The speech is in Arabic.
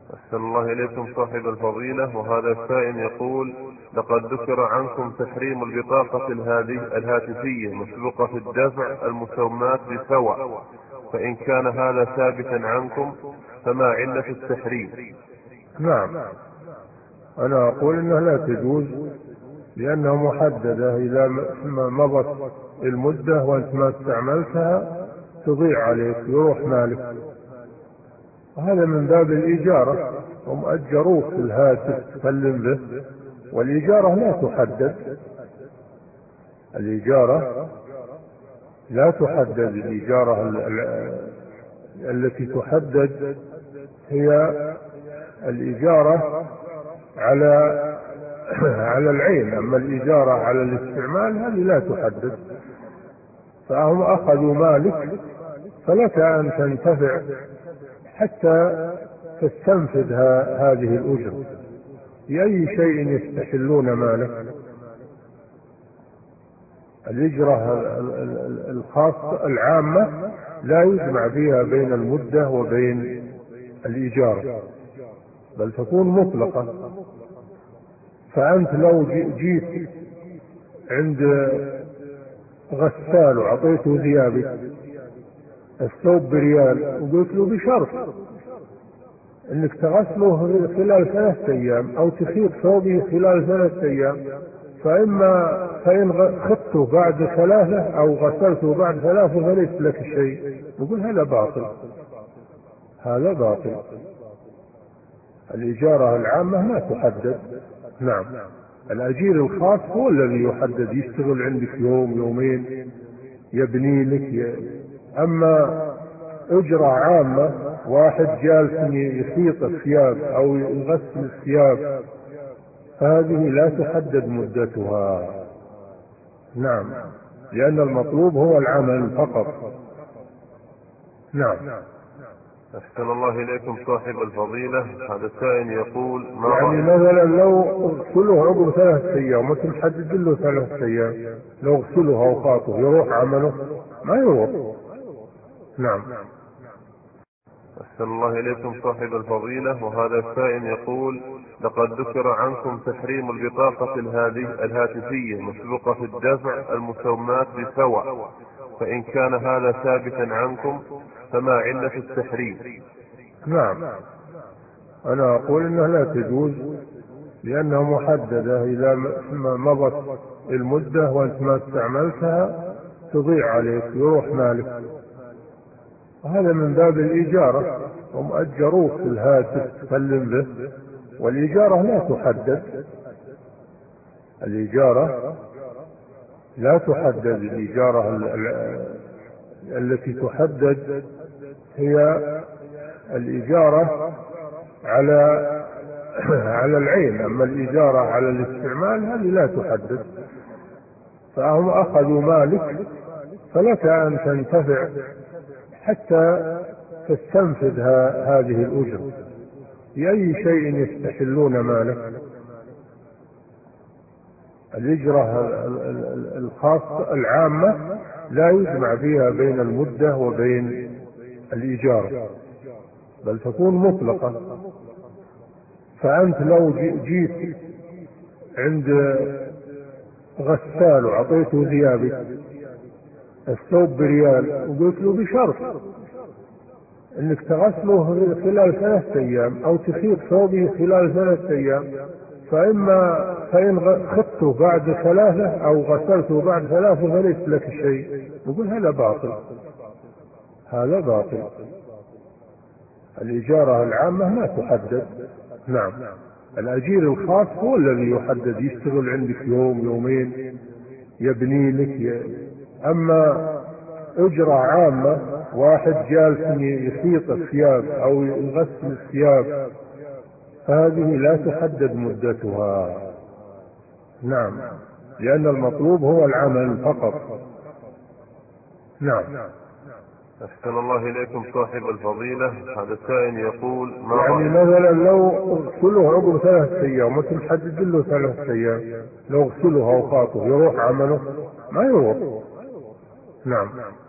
أحسن الله إليكم صاحب الفضيلة، وهذا السائل يقول: لقد ذكر عنكم تحريم البطاقة الهاتفية مسبوقة الدفع المسماة بسوى، فإن كان هذا ثابتا عنكم فما علة التحريم؟ نعم، أنا أقول إنها لا تجوز لأنها محددة، إذا مضت المدة وأنت ما استعملتها تضيع عليك، يروح مالك. وهذا من باب الإجارة، هم أجروك في الهاتف تكلم به، والإجارة لا تحدد. الإجارة لا تحدد. الإجارة التي تحدد هي الإجارة على العين، أما الإجارة على الاستعمال هذه لا تحدد. فهم أخذوا مالك، فلك أن تنتفع حتى تستنفذ هذه الأجرة. بأي شيء يستحلون مالك؟ الإجرة الخاصة العامة لا يجمع فيها بين المدة وبين الإجارة، بل تكون مطلقة. فأنت لو جيت عند غسال وعطيته ثيابك، الثوب بريال، وقلت له بشرط انك تغسله خلال 3 أيام او تخيط ثوبه خلال 3 أيام، فإن خضته بعد 3 أو غسلته بعد 3 فليس لك شيء. يقول هذا باطل، هذا باطل. الإجارة العامة ما تحدد. نعم، الأجير الخاص هو الذي يحدد، يشتغل عندك يوم يومين يبني لك. أما أجرة عامة، واحد جالس يخيط الثياب أو يغسل الثياب، هذه لا تحدد مدتها. نعم، لأن المطلوب هو العمل فقط. نعم. أحسن الله إليكم صاحب الفضيلة، هذا السائل يقول: ما يعني مثلا لو اغسلوه عقب 3 أيام وانت محدد له 3 أيام، لو اغسلوه أو خاطه يروح عمله؟ ما يروح. نعم. أحسن الله إليكم صاحب الفضيلة، وهذا السائل يقول: لقد ذكر عنكم تحريم البطاقة الهاتفية مسبوقة الدفع المسماة بسوى، فإن كان هذا ثابتا عنكم فما علة التحريم؟ نعم، أنا أقول إنها لا تجوز لأنها محددة، إذا مضت المدة وأنت ما استعملتها تضيع عليك، يروح مالك. وهذا من باب الإجارة، هم أجروك في الهاتف تكلم به، والإجارة لا تحدد. الإجارة لا تحدد. الإجارة التي تحدد هي الإجارة على العين، أما الإجارة على الاستعمال هذه لا تحدد. فهم أخذوا مالك، فلك أن تنتفع حتى تستنفذ هذه الأجرة. بأي شيء يستحلون مالك؟ الإجرة الخاصة العامة لا يجمع فيها بين المدة وبين الإجارة، بل تكون مطلقة. فأنت لو جيت عند غسال وعطيته ثيابك، الثوب بريال، وقلت له بشرط انك تغسله خلال 3 أيام او تخيط ثوبه خلال 3 أيام، فإن خضته بعد 3 أو غسلته بعد 3 فليس لك شيء. يقول هذا باطل، هذا باطل. الإجارة العامة ما تحدد. نعم، الأجير الخاص هو الذي يحدد، يشتغل عندك يوم يومين يبني لك. أما أجرة عامة، واحد جالس يخيط الثياب أو يغسل الثياب، هذه لا تحدد مدتها. نعم، لأن المطلوب هو العمل فقط. نعم. أحسن الله إليكم صاحب الفضيلة، هذا السائل يقول: يعني مثلا لو اغسلوه عقب 3 أيام وانت محدد له 3 أيام، لو اغسلوه أو خاطه يروح عمله؟ ما يروح. نعم.